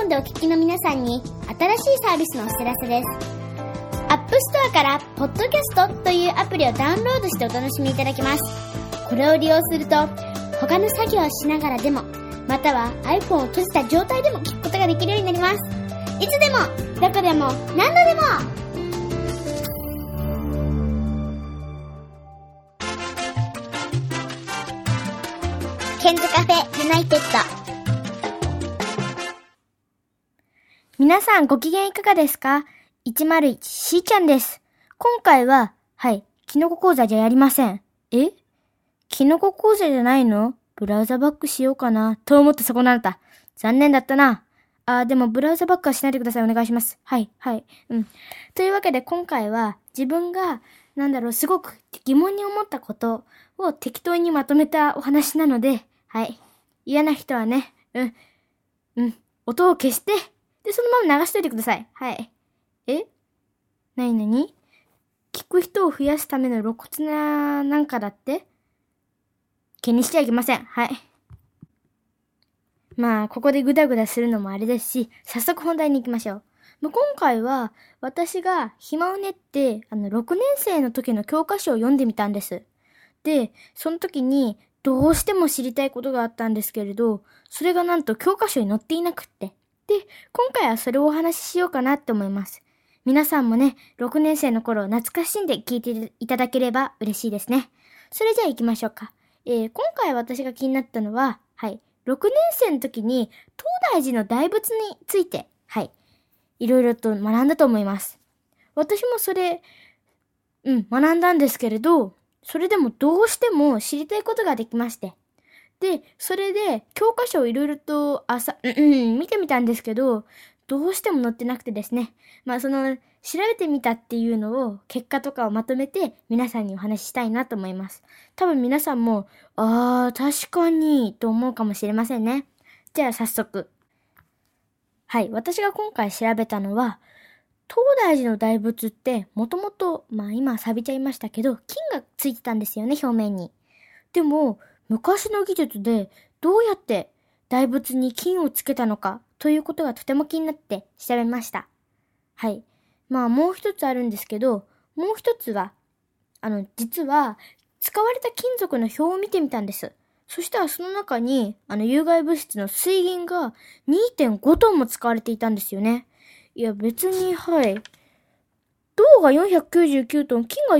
iPhone でお聞きの皆さんに新しいサービスのお知らせです。App Store からポッドキャストというアプリをダウンロードしてお楽しみいただけます。これを利用すると他の作業をしながらでも、または iPhone を閉じた状態でも聞くことができるようになります。いつでもどこでも何度でも。ケンズカフェユナイテッド。 皆さんご機嫌いかがですか？ 101 しーちゃんです。今回は、キノコ講座じゃやりません。キノコ講座じゃないの？ブラウザバックしようかなと思ってそこなった。残念だったな。でもブラウザバックはしないでください。お願いします。というわけで今回は自分が、すごく疑問に思ったことを適当にまとめたお話なので、嫌な人はね、音を消して、で、そのまま流しといてください。なに聞く人を増やすための露骨ななんかだって？気にしちゃいけません。ここでグダグダするのもあれですし、早速本題に行きましょう。今回は、私が暇を練って、6年生の時の教科書を読んでみたんです。で、その時に、どうしても知りたいことがあったんですけれど、それがなんと教科書に載っていなくって。で、今回はそれをお話ししようかなって思います。皆さんもね、6年生の頃を懐かしんで聞いていただければ嬉しいですね。それじゃあ行きましょうか。今回私が気になったのは、6年生の時に東大寺の大仏について、いろいろと学んだと思います。私もそれ、学んだんですけれど、それでもどうしても知りたいことができまして。で、それで教科書をいろいろと見てみたんですけど、どうしても載ってなくてですね。調べてみたっていうのを、結果とかをまとめて皆さんにお話ししたいなと思います。多分皆さんも、確かに、と思うかもしれませんね。じゃあ早速。私が今回調べたのは、東大寺の大仏って、もともと、今錆びちゃいましたけど、金がついてたんですよね、表面に。でも、昔の技術でどうやって大仏に金をつけたのかということがとても気になって調べました。もう一つあるんですけど、もう一つは、実は使われた金属の表を見てみたんです。そしたらその中に、有害物質の水銀が 2.5 トンも使われていたんですよね。いや別に、銅が499トン、金が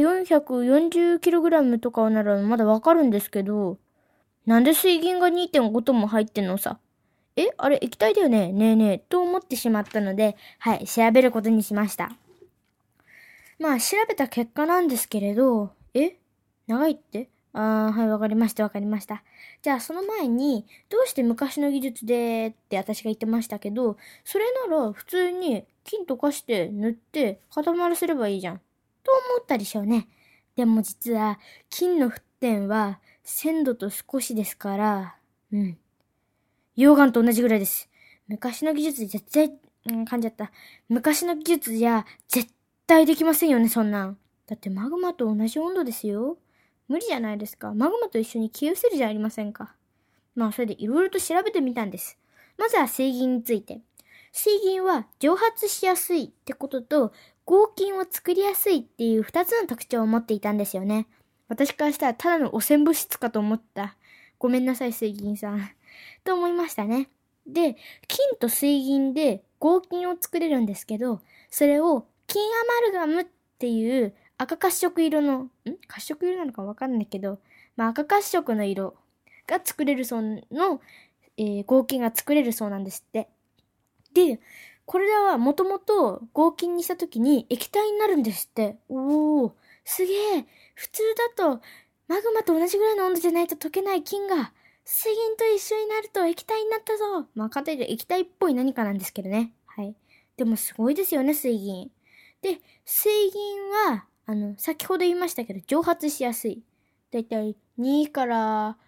440kg とかならまだわかるんですけど、なんで水銀が 2.5 トンも入ってんのさ。あれ液体だよねねえねえと思ってしまったので、調べることにしました。調べた結果なんですけれど、長いって？わかりました。じゃあその前に、どうして昔の技術でって私が言ってましたけど、それなら普通に金溶かして塗って固まらせればいいじゃん。と思ったでしょうね。でも実は、金の沸点は1000度と少しですから、溶岩と同じぐらいです。昔の技術で絶対、噛んじゃった。昔の技術じゃ絶対できませんよね、そんなん。だってマグマと同じ温度ですよ。無理じゃないですか。マグマと一緒に消え失せるじゃありませんか。それでいろいろと調べてみたんです。まずは水銀について。水銀は蒸発しやすいってことと、合金を作りやすいっていう2つの特徴を持っていたんですよね。私からしたらただの汚染物質かと思った。ごめんなさい、水銀さん。と思いましたね。で、金と水銀で合金を作れるんですけど、それを金アマルガムっていう赤褐色色の、褐色色なのかわかんないけど、赤褐色の色が作れるそうの、合金が作れるそうなんですって。で、これらはもともと合金にしたときに液体になるんですって。すげえ。普通だとマグマと同じぐらいの温度じゃないと溶けない金が水銀と一緒になると液体になったぞ。簡単に言うと液体っぽい何かなんですけどね。でもすごいですよね、水銀。で、水銀は、先ほど言いましたけど、蒸発しやすい。だいたい2から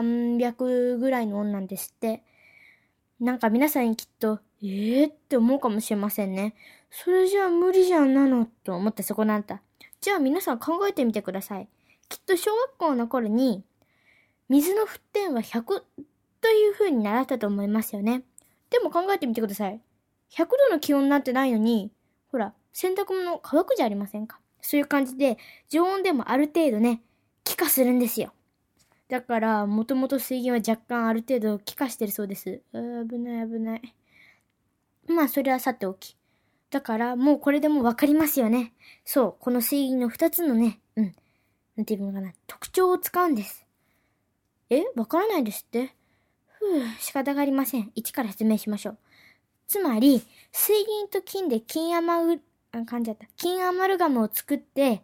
300ぐらいの温なんですって。皆さんにきっと、って思うかもしれませんね。それじゃあ無理じゃんなの、と思ってそこなんだ。じゃあ皆さん考えてみてください。きっと小学校の頃に、水の沸点は100という風に習ったと思いますよね。でも考えてみてください。 100度の気温になってないのに、ほら、洗濯物乾くじゃありませんか。そういう感じで、常温でもある程度ね、気化するんですよ。だから、もともと水銀は若干ある程度気化してるそうです。危ない危ない。まあ、それはさておき。だから、もうこれでもわかりますよね。そう、この水銀の2つのね、なんていうのかな、特徴を使うんです。わからないですって。仕方がありません。一から説明しましょう。つまり、水銀と金で金アマルガムを作って、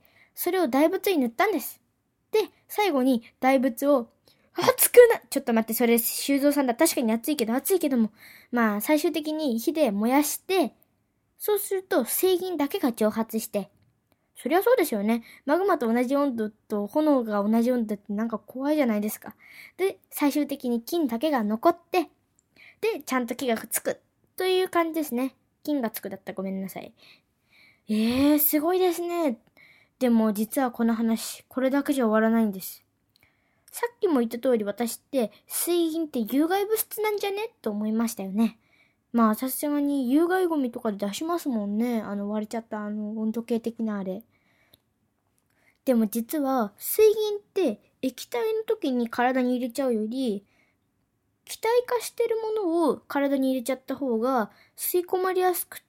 それを大仏に塗ったんです。で、最後に大仏を、ちょっと待って、それ、修造さんだ。確かに熱いけども、まあ、最終的に火で燃やして、そうすると、水銀だけが蒸発して、そりゃそうですよね。マグマと同じ温度と炎が同じ温度ってなんか怖いじゃないですか。で、最終的に金だけが残って、で、ちゃんと木がつく。という感じですね。金がつくだったらごめんなさい。すごいですね。でも実はこの話、これだけじゃ終わらないんです。さっきも言った通り私って水銀って有害物質なんじゃねと思いましたよね。まあさすがに有害ゴミとかで出しますもんね。割れちゃった温度計的なあれ。でも実は水銀って液体の時に体に入れちゃうより、気体化してるものを体に入れちゃった方が吸い込まれやすくって、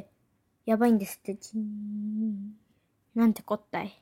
やばいんですって。なんてこったい。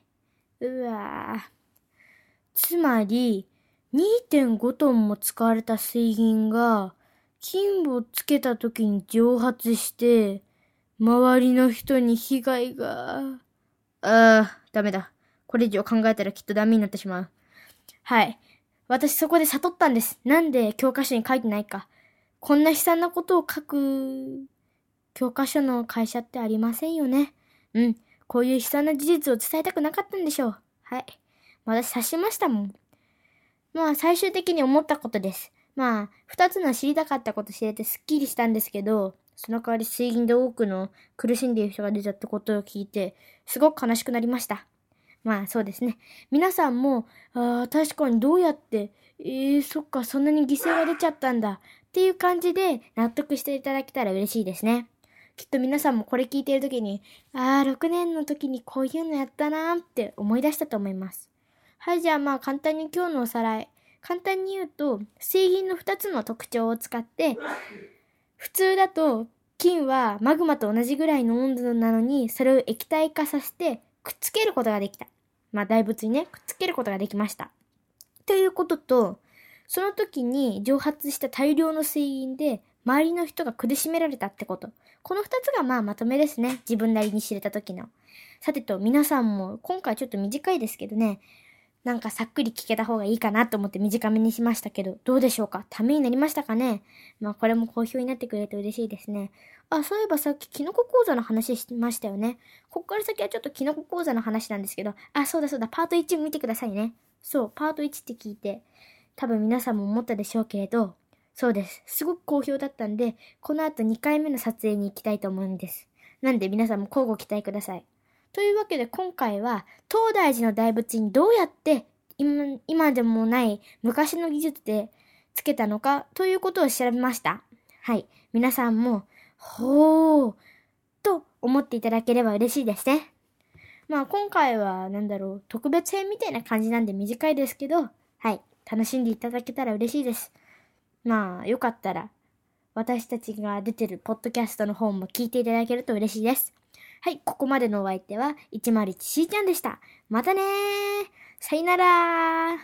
つまり、2.5 トンも使われた水銀が、金をつけた時に蒸発して、周りの人に被害が。ダメだ。これ以上考えたらきっとダメになってしまう。はい。私そこで悟ったんです。なんで教科書に書いてないか。こんな悲惨なことを書く教科書の会社ってありませんよね。こういう悲惨な事実を伝えたくなかったんでしょう。はい。私察しましたもん。まあ最終的に思ったことです。まあ2つの知りたかったこと知れてすっきりしたんですけど、その代わり水銀で多くの苦しんでいる人が出たってことを聞いて、すごく悲しくなりました。まあそうですね。皆さんも、確かにどうやって、そっか、そんなに犠牲が出ちゃったんだっていう感じで納得していただけたら嬉しいですね。きっと皆さんもこれ聞いているときに、6年の時にこういうのやったなーって思い出したと思います。はい、じゃあまあ簡単に今日のおさらい。簡単に言うと、水銀の2つの特徴を使って、普通だと金はマグマと同じぐらいの温度なのに、それを液体化させてくっつけることができた。まあ大仏にね、くっつけることができました。ということと、その時に蒸発した大量の水銀で周りの人が苦しめられたってこと。この2つがまとめですね。自分なりに知れた時の。さてと、皆さんも今回ちょっと短いですけどね、なんかさっくり聞けた方がいいかなと思って短めにしましたけど、どうでしょうか？ためになりましたかね？まあこれも好評になってくれると嬉しいですね。そういえばさっきキノコ講座の話しましたよね。こっから先はちょっとキノコ講座の話なんですけど、そうだ、パート1見てくださいね。そう、パート1って聞いて、多分皆さんも思ったでしょうけれど、そうです。すごく好評だったんで、この後2回目の撮影に行きたいと思うんです。なんで皆さんも交互期待ください。というわけで今回は東大寺の大仏にどうやって今でもない昔の技術でつけたのかということを調べました。はい。皆さんもほーと思っていただければ嬉しいですね。まあ今回は特別編みたいな感じなんで短いですけど、はい。楽しんでいただけたら嬉しいです。まあよかったら私たちが出てるポッドキャストの方も聞いていただけると嬉しいです。はい、ここまでのお相手は101しーちゃんでした。またねー。さよならー。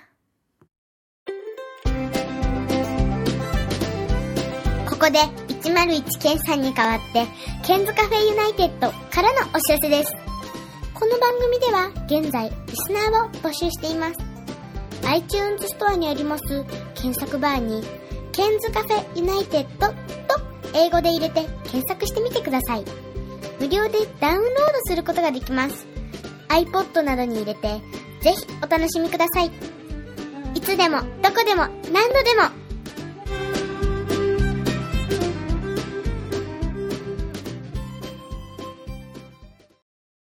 ここで101ケンさんに代わってケンズカフェユナイテッドからのお知らせです。この番組では現在リスナーを募集しています。iTunes ストアにあります検索バーにケンズカフェユナイテッドと英語で入れて検索してみてください。無料でダウンロードすることができます。iPod などに入れてぜひお楽しみください。いつでもどこでも何度でも